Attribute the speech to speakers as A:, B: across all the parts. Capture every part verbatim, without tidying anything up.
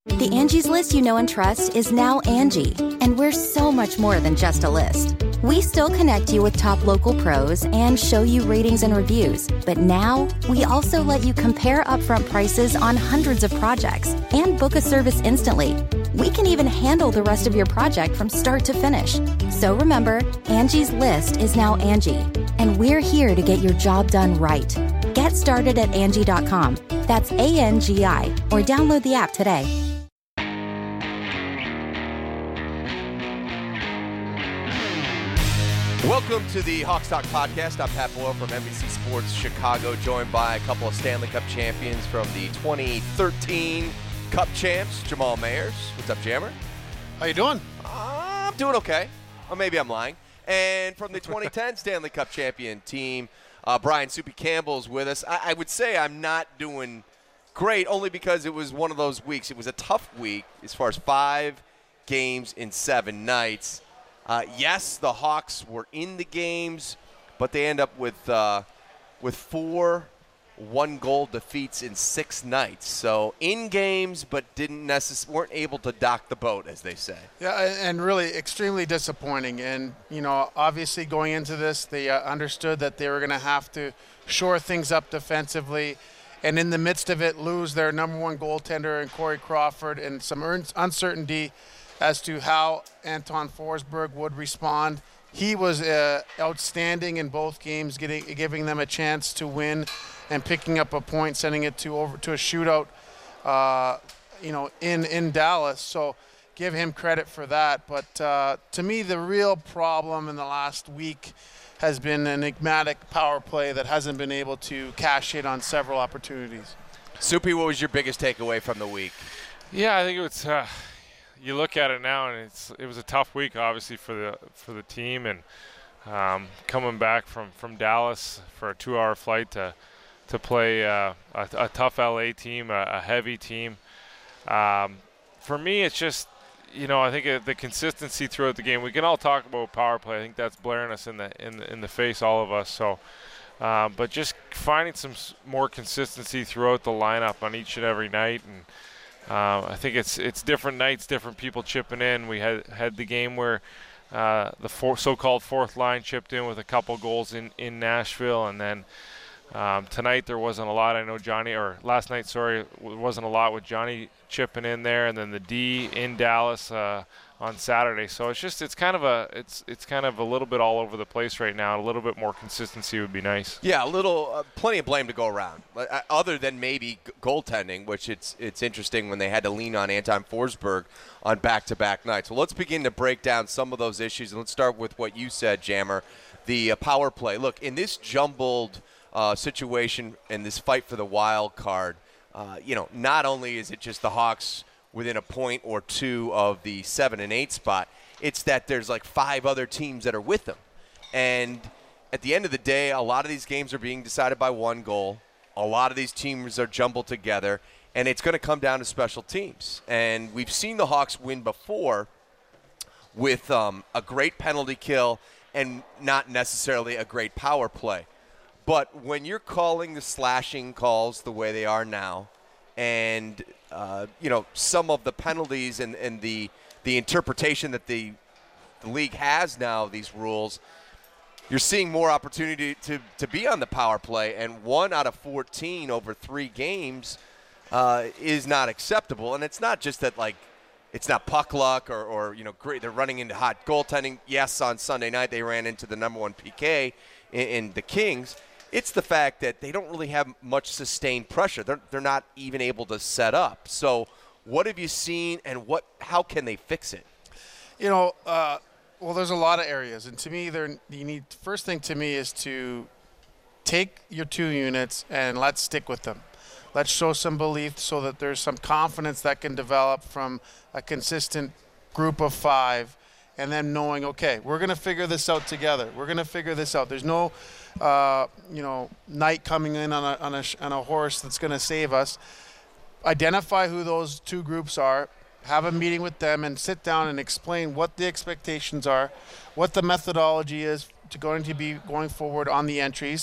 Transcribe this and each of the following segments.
A: The Angie's List you know and trust is now Angie, and we're so much more than just a list. We still connect you with top local pros and show you ratings and reviews, but now we also let you compare upfront prices on hundreds of projects and book a service instantly. We can even handle the rest of your project from start to finish. So remember, Angie's List is now Angie, and we're here to get your job done right. Get started at Angie dot com. That's A N G I, or download the app today.
B: Welcome to the Hawks Talk Podcast. I'm Pat Boyle from N B C Sports Chicago, joined by a couple of Stanley Cup champions from the twenty thirteen Cup champs, Jamal Mayers. What's up, Jammer?
C: How you doing?
B: Uh, I'm doing okay. Or maybe I'm lying. And from the twenty ten Stanley Cup champion team, uh, Brian Soupy Campbell's with us. I, I would say I'm not doing great, only because it was one of those weeks. It was a tough week as far as five games in seven nights. Uh, yes, the Hawks were in the games, but they end up with uh, with four one-goal defeats in six nights. So in games, but didn't necess- weren't able to dock the boat, as they say.
C: Yeah, and really extremely disappointing. And, you know, obviously going into this, they uh, understood that they were going to have to shore things up defensively. And in the midst of it, lose their number one goaltender in Corey Crawford, and some uncertainty as to how Anton Forsberg would respond. He was uh, outstanding in both games, getting giving them a chance to win and picking up a point, sending it to over to a shootout, uh, you know, in, in Dallas. So give him credit for that. But uh, to me, the real problem in the last week has been an enigmatic power play that hasn't been able to cash in on several opportunities.
B: Soupy, what was your biggest takeaway from the week?
D: Yeah, I think it was uh, – you look at it now, and it's it was a tough week, obviously, for the for the team, and um, coming back from, from Dallas for a two-hour flight to to play uh, a, a tough L A team, a, a heavy team. Um, for me, it's just, you know, I think uh, the consistency throughout the game. We can all talk about power play. I think that's blaring us in the in the, in the face, all of us. So, um, but just finding some s- more consistency throughout the lineup on each and every night, and Uh, I think it's it's different nights, different people chipping in. We had had the game where uh, the four, so-called fourth line chipped in with a couple goals in, in Nashville, and then um, tonight there wasn't a lot. I know Johnny, or last night, sorry, wasn't a lot with Johnny chipping in there, and then the D in Dallas uh, on Saturday. So it's just it's kind of a it's it's kind of a little bit all over the place right now. A little bit more consistency would be nice.
B: Yeah, a little, uh, plenty of blame to go around, uh, other than maybe g- goaltending, which it's it's interesting when they had to lean on Anton Forsberg on back-to-back nights. Well, let's begin to break down some of those issues, and let's start with what you said, Jammer, the uh, power play. Look, in this jumbled uh, situation and this fight for the wild card, uh, you know, not only is it just the Hawks within a point or two of the seven and eight spot, it's that there's like five other teams that are with them. And at the end of the day, a lot of these games are being decided by one goal. A lot of these teams are jumbled together, and it's going to come down to special teams. And we've seen the Hawks win before with um, a great penalty kill and not necessarily a great power play. But when you're calling the slashing calls the way they are now, and uh, you know, some of the penalties and, and the the interpretation that the, the league has now of these rules, you're seeing more opportunity to, to be on the power play, and one out of fourteen over three games uh, is not acceptable. And it's not just that, like, it's not puck luck or, or you know, great, they're running into hot goaltending. Yes, on Sunday night they ran into the number one P K in, in the Kings. It's the fact that they don't really have much sustained pressure. They're they're not even able to set up. So what have you seen, and what how can they fix it?
C: You know, uh, well, there's a lot of areas. And to me, there you need first thing to me is to take your two units and let's stick with them. Let's show some belief so that there's some confidence that can develop from a consistent group of five, and then knowing, okay, we're going to figure this out together. We're going to figure this out. There's no, uh, you know, knight coming in on a, on a, on a horse that's going to save us. Identify who those two groups are, have a meeting with them, and sit down and explain what the expectations are, what the methodology is to going to be going forward on the entries,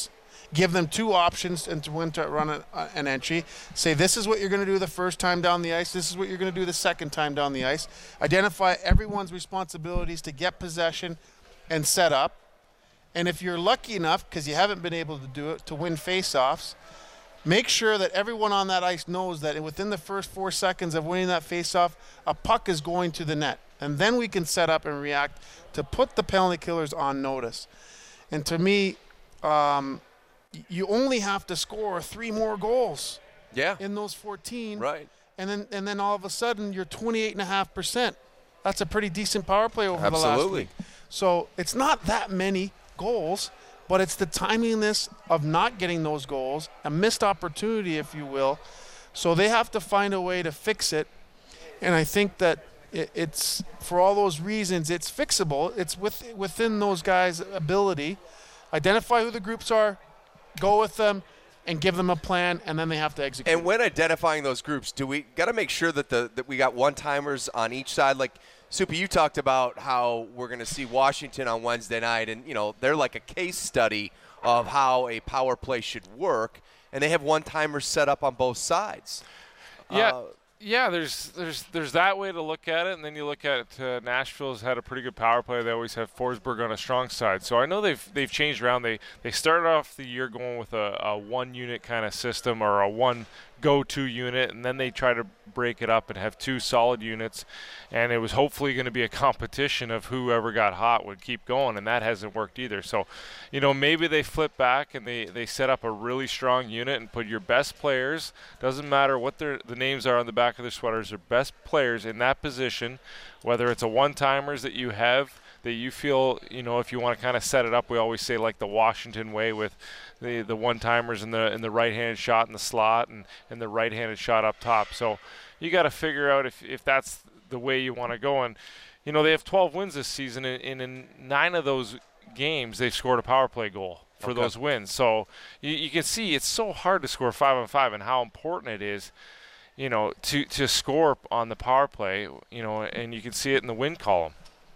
C: give them two options and to when to run a, an entry. Say, this is what you're going to do the first time down the ice. This is what you're going to do the second time down the ice. Identify everyone's responsibilities to get possession and set up. And if you're lucky enough, because you haven't been able to do it, to win faceoffs, make sure that everyone on that ice knows that within the first four seconds of winning that faceoff, a puck is going to the net. And then we can set up and react to put the penalty killers on notice. And to me, um, you only have to score three more goals
B: yeah.
C: in those fourteen.
B: Right.
C: And then and then all of a sudden you're twenty-eight point five percent. That's a pretty decent power play over
B: Absolutely.
C: the last week. So it's not that many goals, but it's the timiness of not getting those goals, a missed opportunity, if you will. So they have to find a way to fix it. And I think that it, it's, for all those reasons, it's fixable. It's with, within those guys' ability. Identify who the groups are, go with them, and give them a plan, and then they have to execute.
B: And when identifying those groups, do we got to make sure that the that we got one-timers on each side? Like, Soupy, you talked about how we're going to see Washington on Wednesday night, and, you know, they're like a case study of how a power play should work, and they have one-timers set up on both sides.
D: Yeah.
B: Uh,
D: Yeah, there's there's there's that way to look at it, and then you look at it. Uh, Nashville's had a pretty good power play. They always have Forsberg on a strong side, so I know they've they've changed around. They they started off the year going with a, a one unit kind of system or a one go-to unit, and then they try to break it up and have two solid units, and it was hopefully going to be a competition of whoever got hot would keep going, and that hasn't worked either. So, you know, maybe they flip back and they, they set up a really strong unit and put your best players, doesn't matter what their the names are on the back of their sweaters, their best players in that position, whether it's a one-timers that you have that you feel, you know, if you want to kind of set it up, we always say like the Washington way with the the one-timers and the in the right-handed shot in the slot and, and the right-handed shot up top. So you got to figure out if, if that's the way you want to go. And, you know, they have twelve wins this season, and, and in nine of those games they've scored a power play goal for
B: okay.
D: those wins. So you, you can see it's so hard to score five on five and how important it is, you know, to, to score on the power play, you know, and you can see it in the win column.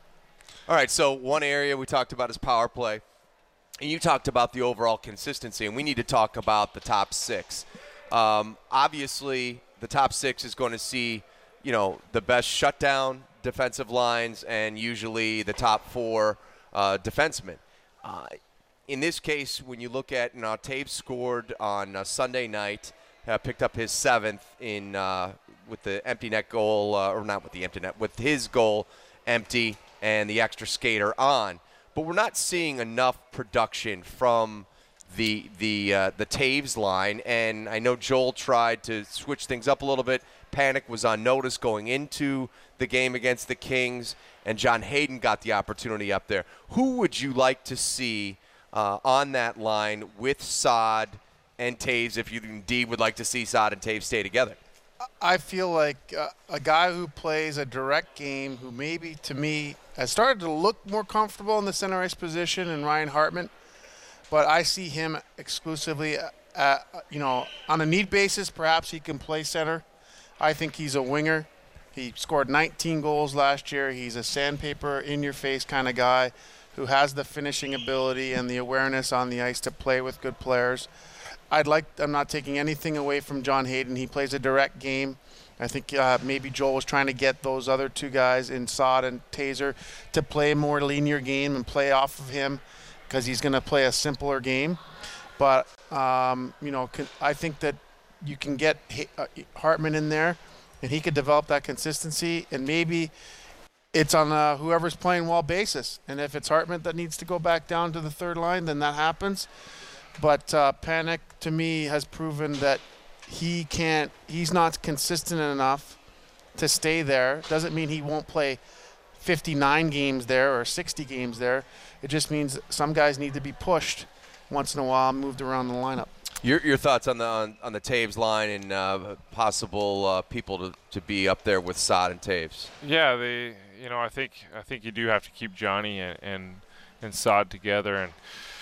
B: All right, so one area we talked about is power play. And you talked about the overall consistency, and we need to talk about the top six. Um, obviously, the top six is going to see, you know, the best shutdown defensive lines and usually the top four uh, defensemen. Uh, in this case, when you look at, you know, Taves scored on uh, Sunday night, uh, picked up his seventh in uh, with the empty net goal, uh, or not with the empty net, with his goal empty and the extra skater on. But we're not seeing enough production from the the uh, the Taves line, and I know Joel tried to switch things up a little bit. Panic was on notice going into the game against the Kings, and John Hayden got the opportunity up there. Who would you like to see uh, on that line with Saad and Taves, if you indeed would like to see Saad and Taves stay together?
C: I feel like uh, a guy who plays a direct game, who maybe, to me, has started to look more comfortable in the center ice position, and Ryan Hartman, but I see him exclusively, uh, uh, you know, on a need basis, perhaps he can play center. I think he's a winger. He scored nineteen goals last year. He's a sandpaper, in-your-face kind of guy who has the finishing ability and the awareness on the ice to play with good players. I'd like. I'm not taking anything away from John Hayden. He plays a direct game. I think uh, maybe Joel was trying to get those other two guys in Saad and Taser to play a more linear game and play off of him because he's going to play a simpler game. But, um, you know, I think that you can get Hartman in there and he could develop that consistency, and maybe it's on a whoever's playing well basis. And if it's Hartman that needs to go back down to the third line, then that happens. But uh, Panic, to me, has proven that he can't, he's not consistent enough to stay there. Doesn't mean he won't play fifty-nine games there or sixty games there. It just means some guys need to be pushed once in a while, moved around the lineup.
B: Your your thoughts on the on, on the Taves line and uh, possible uh, people to, to be up there with Saad and Taves?
D: Yeah, they, you know, I think I think you do have to keep Johnny and and, and Saad together. And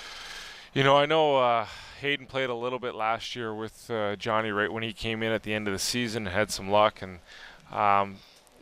D: you know, I know uh, Hayden played a little bit last year with uh, Johnny right when he came in at the end of the season, had some luck, and um,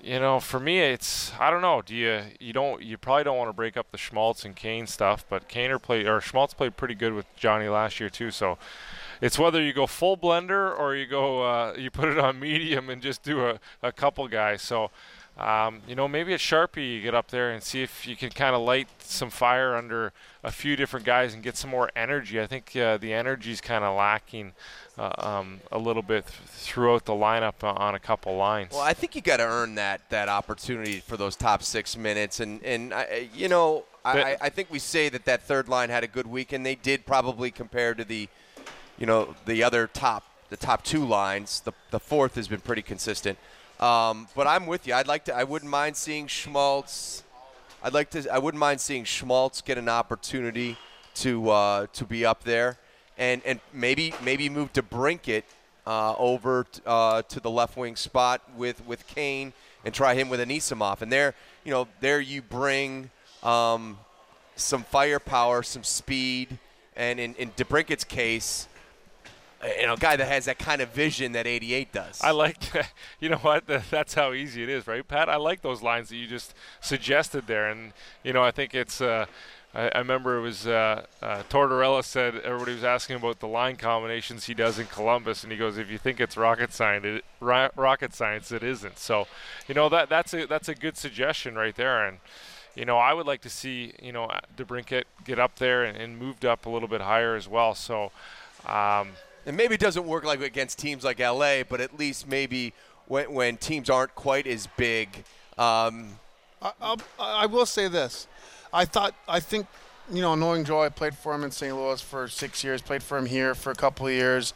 D: you know, for me, it's I don't know. Do you you don't you probably don't want to break up the Schmaltz and Kane stuff, but Kaner played or Schmaltz played pretty good with Johnny last year too. So it's whether you go full blender or you go uh, you put it on medium and just do a, a couple guys. So um, you know, maybe at Sharpie you get up there and see if you can kind of light some fire under a few different guys and get some more energy. I think uh, the energy is kind of lacking uh, um, a little bit th- throughout the lineup uh, on a couple lines.
B: Well, I think you got to earn that that opportunity for those top six minutes, and and I, you know, I, I think we say that that third line had a good week, and they did probably compared to the, you know, the other top the top two lines. The the fourth has been pretty consistent. Um, but I'm with you. I'd like to. I wouldn't mind seeing Schmaltz. I'd like to. I wouldn't mind seeing Schmaltz get an opportunity to uh, to be up there, and and maybe maybe move DeBrincat uh, over t- uh, to the left wing spot with, with Kane and try him with Anisimov. And there, you know, there you bring um, some firepower, some speed, and in, in DeBrincat's case, you know, a guy that has that kind of vision that eighty-eight does.
D: I like, you know what, that's how easy it is, right, Pat? I like those lines that you just suggested there. And, you know, I think it's, uh, I, I remember it was uh, uh, Tortorella said, everybody was asking about the line combinations he does in Columbus, and he goes, if you think it's rocket science, it, ro- rocket science, it isn't. So, you know, that that's a, that's a good suggestion right there. And, you know, I would like to see, you know, DeBrincat get up there and, and moved up a little bit higher as well. So, um,
B: and maybe it doesn't work like against teams like L A, but at least maybe when, when teams aren't quite as big. Um,
C: I, I'll, I will say this. I thought, I think, you know, knowing Joe, I played for him in Saint Louis for six years, played for him here for a couple of years.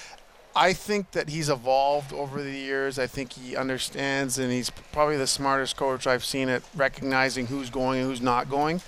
C: I think that he's evolved over the years. I think he understands, and he's probably the smartest coach I've seen at recognizing who's going and who's not going.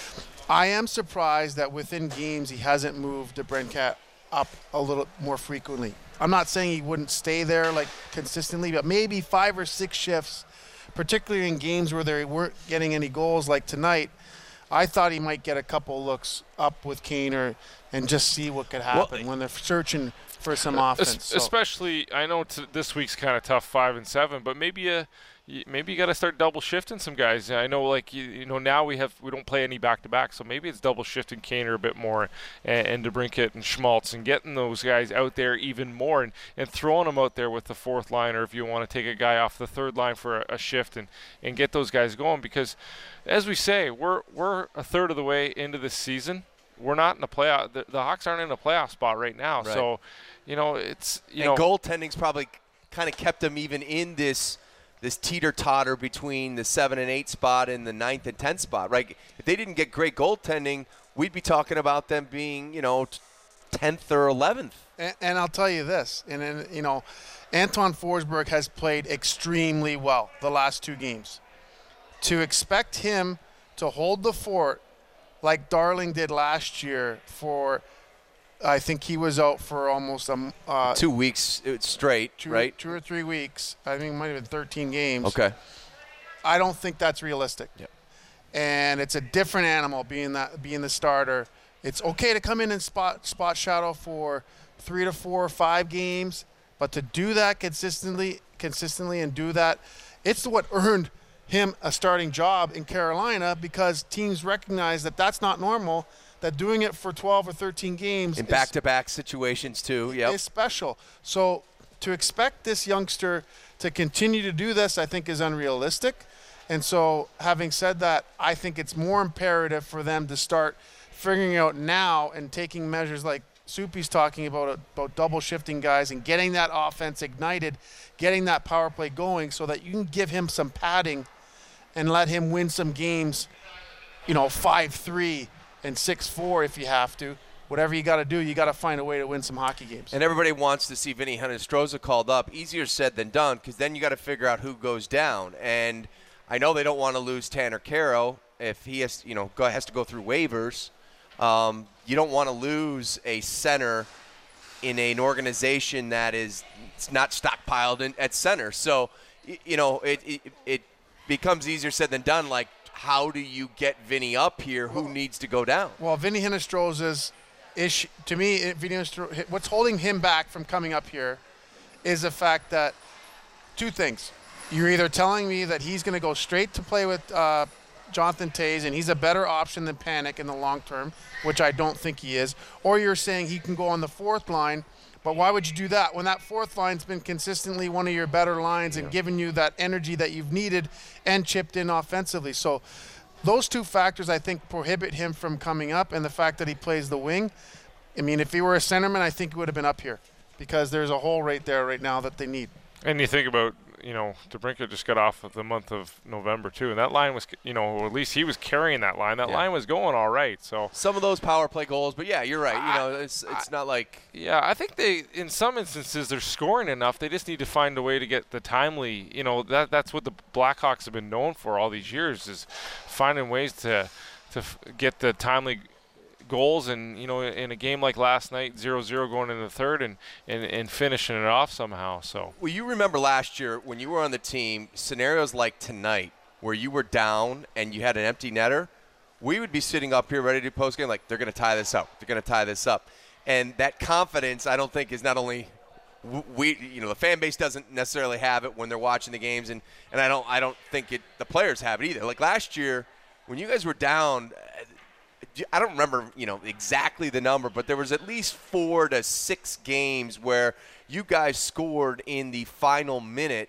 C: I am surprised that within games he hasn't moved DeBrincat up a little more frequently. I'm not saying he wouldn't stay there like consistently, but maybe five or six shifts, particularly in games where they weren't getting any goals like tonight. I thought he might get a couple looks up with Kaner and just see what could happen well, when they're searching for some offense.
D: Es-
C: so.
D: Especially, I know t- this week's kind of tough, five and seven, but maybe a maybe you got to start double shifting some guys. I know, like you, you know, now we have we don't play any back to back, so maybe it's double shifting Kaner a bit more, and, and DeBrincat and Schmaltz, and getting those guys out there even more, and, and throwing them out there with the fourth line, or if you want to take a guy off the third line for a, a shift, and, and get those guys going. Because, as we say, we're we're a third of the way into this season. We're not in the playoff. The, the Hawks aren't in a playoff spot right now,
B: right.
D: so you know it's you
B: and
D: know
B: goaltending's probably kind of kept them even in this. this teeter-totter between the seven and eight spot and the ninth and tenth spot, right? If they didn't get great goaltending, we'd be talking about them being, you know, tenth or eleventh.
C: And, and I'll tell you this, and, and you know, Anton Forsberg has played extremely well the last two games. To expect him to hold the fort like Darling did last year for – I think he was out for almost a uh,
B: two weeks straight,
C: two,
B: right?
C: Two or three weeks. I think it might have been thirteen games.
B: Okay.
C: I don't think that's realistic.
B: Yep.
C: And it's a different animal being that being the starter. It's okay to come in and spot spot shadow for three to four or five games, but to do that consistently, consistently, and do that, it's what earned him a starting job in Carolina, because teams recognize that that's not normal. That doing it for twelve or thirteen games
B: in back-to-back situations too, yep.
C: is special. So to expect this youngster to continue to do this, I think, is unrealistic. And so having said that, I think it's more imperative for them to start figuring out now and taking measures like Soupy's talking about, about double shifting guys and getting that offense ignited, getting that power play going so that you can give him some padding and let him win some games, you know, five three and six four if you have to. Whatever you got to do, you got to find a way to win some hockey games.
B: And everybody wants to see Vinny Hinostroza called up. Easier said than done, because then you got to figure out who goes down. And I know they don't want to lose Tanner Caro if he has, you know, go, has to go through waivers. Um, you don't want to lose a center in an organization that is it's not stockpiled in, at center. So, you know, it, it it becomes easier said than done. Like, how do you get Vinny up here? Who well, needs to go down?
C: Well, Vinny Hinostroza's issue, to me, Vinny Hinostroza, what's holding him back from coming up here is the fact that two things. you're either telling me that he's going to go straight to play with uh, Jonathan Toews and he's a better option than Panik in the long term, which I don't think he is, or you're saying he can go on the fourth line. But why would you do that when that fourth line's been consistently one of your better lines and
B: yeah.
C: given you that energy that you've needed and chipped in offensively? So those two factors, I think, prohibit him from coming up, and the fact that he plays the wing. I mean, if he were a centerman, I think he would have been up here because there's a hole right there right now that they need.
D: And you think about, you know, DeBrincat just got off of the month of November too, and that line was, you know, or at least he was carrying that line. That
B: yeah.
D: line was going all right. So
B: some of those power play goals, but yeah, you're right. You know, it's it's not like
D: yeah. I think they, in some instances, they're scoring enough. They just need to find a way to get the timely. You know, that that's what the Blackhawks have been known for all these years, is finding ways to to f- get the timely goals, and you know, in a game like last night, zero zero going into the third, and, and, and finishing it off somehow. So
B: well, you remember last year when you were on the team, scenarios like tonight where you were down and you had an empty netter, we would be sitting up here ready to post game like they're going to tie this up, they're going to tie this up, and that confidence I don't think is not only we, you know, the fan base doesn't necessarily have it when they're watching the games, and, and I don't I don't think it the players have it either. Like last year when you guys were down, I don't remember, you know, exactly the number, but there was at least four to six games where you guys scored in the final minute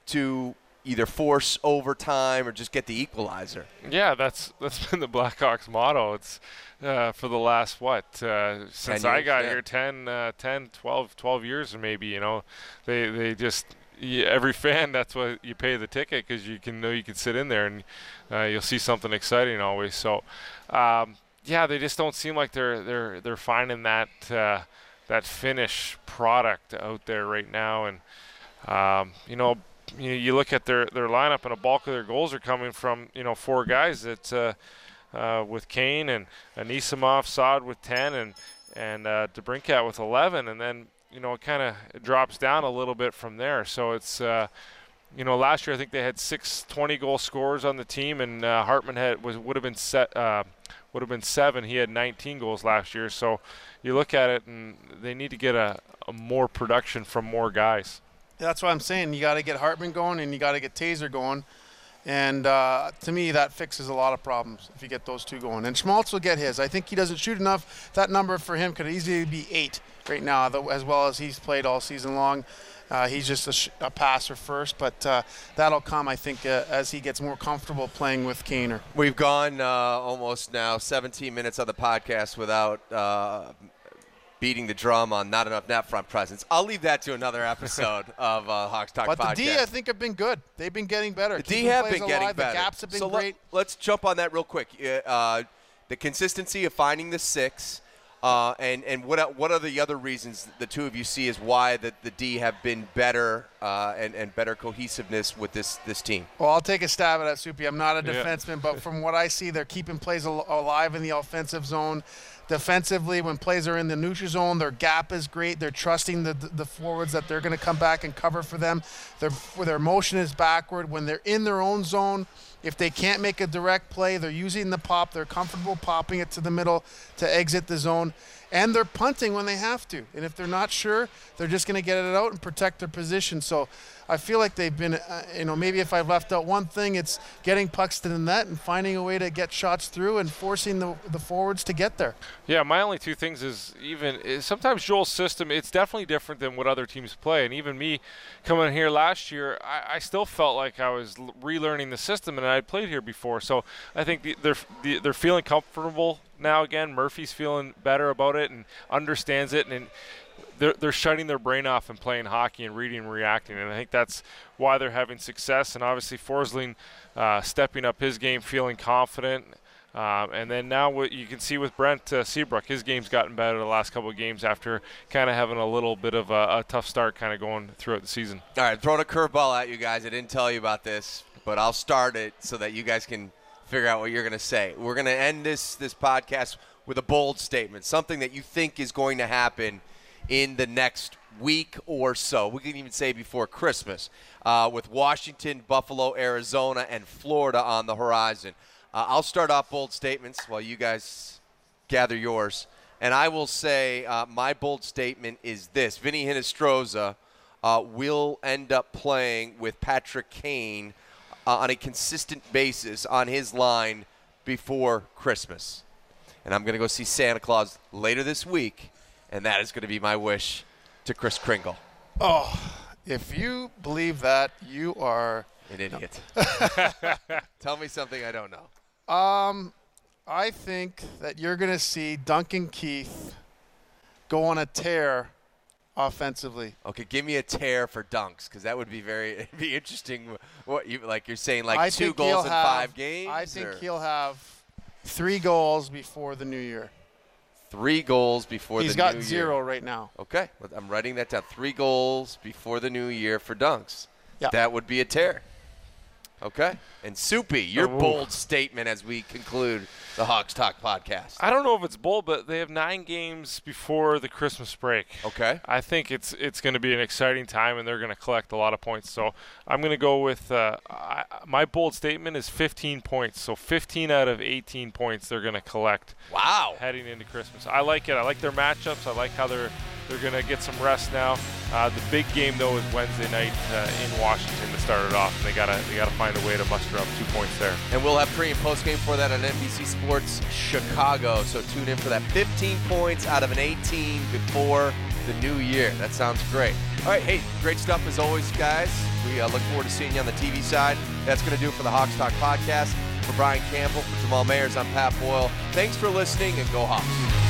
B: to either force overtime or just get the equalizer.
D: Yeah, that's that's been the Blackhawks' motto. It's uh, for the last, what, uh, since I got
B: yeah.
D: here, ten, uh, ten, twelve, twelve years maybe, you know. They, they just – every fan, that's what you pay the ticket, because you can know you can sit in there and uh, you'll see something exciting always. So, um, yeah, they just don't seem like they're they're they're finding that uh, that finish product out there right now. And um, you know, you, you look at their, their lineup, and a bulk of their goals are coming from, you know, four guys that uh, uh, with Kane and Anisimov, Saad with ten, and and uh, DeBrincat with eleven, and then you know it kind of drops down a little bit from there. So it's uh, you know, last year I think they had six twenty-goal scorers on the team, and uh, Hartman had was would have been set. Uh, would have been seven. He had nineteen goals last year. So you look at it, and they need to get a, a more production from more guys.
C: That's what I'm saying. You got to get Hartman going, and you got to get Taser going. And uh, to me, that fixes a lot of problems if you get those two going. And Schmaltz will get his. I think he doesn't shoot enough. That number for him could easily be eight right now, as well as he's played all season long. Uh, he's just a, sh- a passer first, but uh, that'll come, I think, uh, as he gets more comfortable playing with Kaner.
B: We've gone uh, almost now seventeen minutes on the podcast without uh, beating the drum on not enough net front presence. I'll leave that to another episode of uh, Hawks Talk
C: but
B: Podcast.
C: But the D, I think, have been good. They've been getting better.
B: The
C: Keeping
B: D have
C: plays
B: been getting
C: alive.
B: better.
C: The gaps have been
B: so
C: great.
B: Let, let's jump on that real quick. Uh, the consistency of finding the six. Uh, and and what what are the other reasons the two of you see as why the, the D have been better uh, and, and better cohesiveness with this, this team?
C: Well, I'll take a stab at it, Soupy. I'm not a
D: Yeah.
C: defenseman, but from what I see, they're keeping plays al- alive in the offensive zone. Defensively, when plays are in the neutral zone, their gap is great. They're trusting the the forwards that they're going to come back and cover for them. Their their motion is backward. When they're in their own zone, if they can't make a direct play, they're using the pop. They're comfortable popping it to the middle to exit the zone. And they're punting when they have to. And if they're not sure, they're just going to get it out and protect their position. So I feel like they've been, uh, you know, maybe if I've left out one thing, it's getting pucks to the net and finding a way to get shots through and forcing the the forwards to get there.
D: Yeah, my only two things is even is sometimes Joel's system, it's definitely different than what other teams play. And even me coming here last year, I, I still felt like I was l- relearning the system, and I had played here before. So I think the, they're the, they're feeling comfortable now again. Murphy's feeling better about it and understands it, and, and they're they're shutting their brain off and playing hockey and reading and reacting, and I think that's why they're having success. And obviously Forsling uh, stepping up his game, feeling confident, um, and then now what you can see with Brent uh, Seabrook, his game's gotten better the last couple of games after kind of having a little bit of a, a tough start kind of going throughout the season.
B: All right, throwing a curveball at you guys. I didn't tell you about this, but I'll start it so that you guys can figure out what you're going to say. We're going to end this this podcast with a bold statement, something that you think is going to happen in the next week or so. We can even say before Christmas, uh, with Washington, Buffalo, Arizona, and Florida on the horizon. Uh, I'll start off bold statements while you guys gather yours. And I will say uh, my bold statement is this. Vinny Hinostroza uh, will end up playing with Patrick Kane uh, on a consistent basis on his line before Christmas. And I'm going to go see Santa Claus later this week, and that is going to be my wish to Kris Kringle.
C: Oh, if you believe that, you are
B: an idiot. Tell me something I don't know.
C: Um, I think that you're going to see Duncan Keith go on a tear offensively.
B: Okay, give me a tear for dunks, because that would be very it'd be interesting. What you like? You're saying like
C: I
B: two
C: think
B: goals
C: he'll
B: in
C: have,
B: five games?
C: I think
B: or?
C: he'll have three goals before the new year.
B: Three goals before
C: He's
B: the new year.
C: He's got zero right now.
B: Okay, I'm writing that down. Three goals before the new year for dunks.
C: Yeah.
B: That would be a tear. Okay. And Soupy, your
D: Oh,
B: bold statement as we conclude the Hawks Talk podcast.
D: I don't know if it's bold, but they have nine games before the Christmas break.
B: Okay.
D: I think it's it's going to be an exciting time, and they're going to collect a lot of points. So I'm going to go with uh, I, my bold statement is fifteen points. So fifteen out of eighteen points they're going to collect.
B: Wow.
D: Heading into Christmas, I like it. I like their matchups. I like how they're they're going to get some rest now. Uh, the big game though is Wednesday night uh, in Washington to start it off, and they gotta they gotta find a way to muster up two points there.
B: And we'll have pre and post game for that on N B C Sports Chicago. So tune in for that. fifteen points out of an eighteen before the new year. That sounds great. All right, hey, great stuff as always, guys. We uh, look forward to seeing you on the T V side. That's going to do it for the Hawks Talk podcast. For Brian Campbell, for Jamal Mayers, I'm Pat Boyle. Thanks for listening, and go Hawks.